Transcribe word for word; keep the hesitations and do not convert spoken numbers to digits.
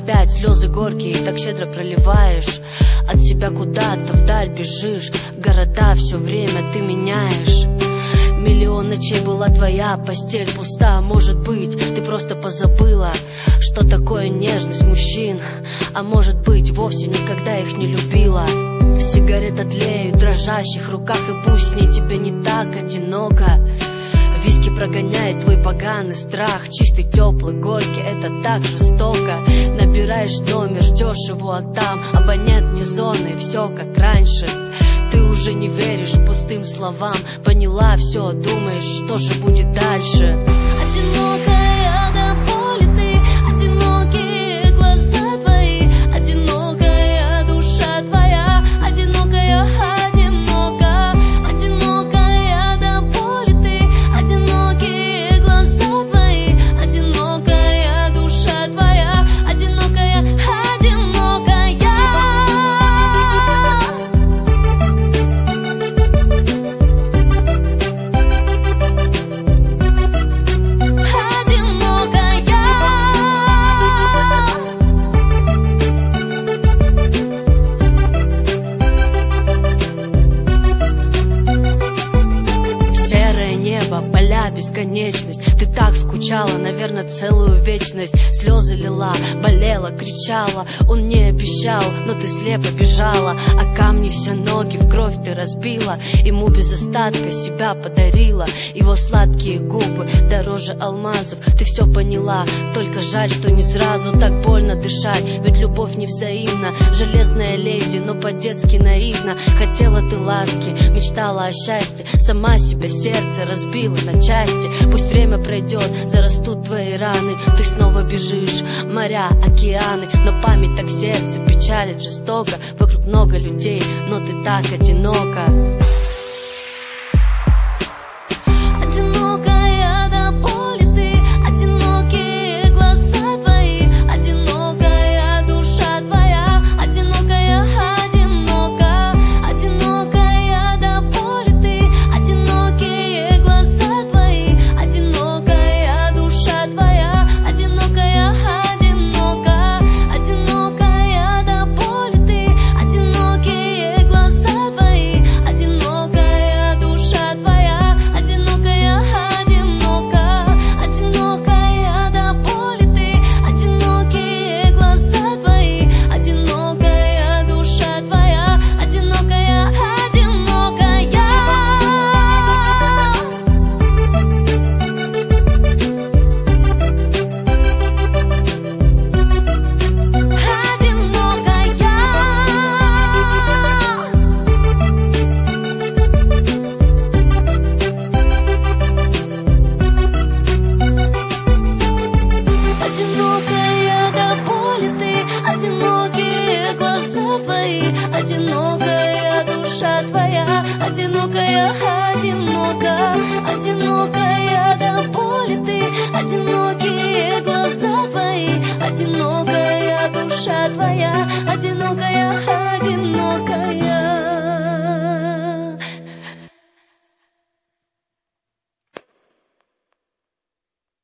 опять слезы горькие так щедро проливаешь. От себя куда-то вдаль бежишь, города все время ты меняешь. Миллион ночей была твоя постель пуста. Может быть, ты просто позабыла, что такое нежность мужчин. А может быть, вовсе никогда их не любила. Сигарета тлеет в дрожащих руках, и пусть с ней тебе не так одиноко. Виски прогоняет твой поганый страх. Чистый, теплый, горький, это так жестоко. Набираешь номер, ждешь его, а там абонент вне зоны, и все как раньше. Ты уже не веришь пустым словам. Поняла все, думаешь, что же будет дальше. Одинокая до боли ты, одинокие глаза твои, одинокая душа твоя, одинокая, одинока, одинокая до боли ты, одинокие глаза твои, одинокая душа твоя, одинокая, одинокая. Поля, бесконечность. Ты так скучала, наверное, целую вечность. Слезы лила, болела, кричала. Он не обещал, но ты слепо бежала. А камни все ноги в кровь ты разбила. Ему без остатка себя подарила. Его сладкие губы дороже алмазов. Ты все поняла, только жаль, что не сразу. Так больно дышать, ведь любовь не взаимна. Железная леди, но по-детски наивна. Хотела ты ласки, мечтала о счастье. Сама себя сердце разбила на части. Пусть время пройдет, зарастут твои раны. Ты снова бежишь, моря, океаны. Но память так сердце печалит жестоко. Вокруг много людей, но ты так одинока. Одинокая до боли ты, одинокие глаза твои, одинокая душа твоя, одинокая, одинока, одинокая до боли ты, одинокие глаза твои, одинокая душа твоя, одинокая, одинока, одинокая до боли ты, одинокие глаза твои, одинокая душа твоя, одинокая, одинока, одинокая до боли ты, одинокие глаза твои, одинокая душа твоя, одинокая, одинокая. Одинокая до боли ты, одинокие глаза твои, одинокая душа твоя, одинокая, одинока, одинокая до боли ты, одинокие глаза твои, одинокая душа твоя, одинокая.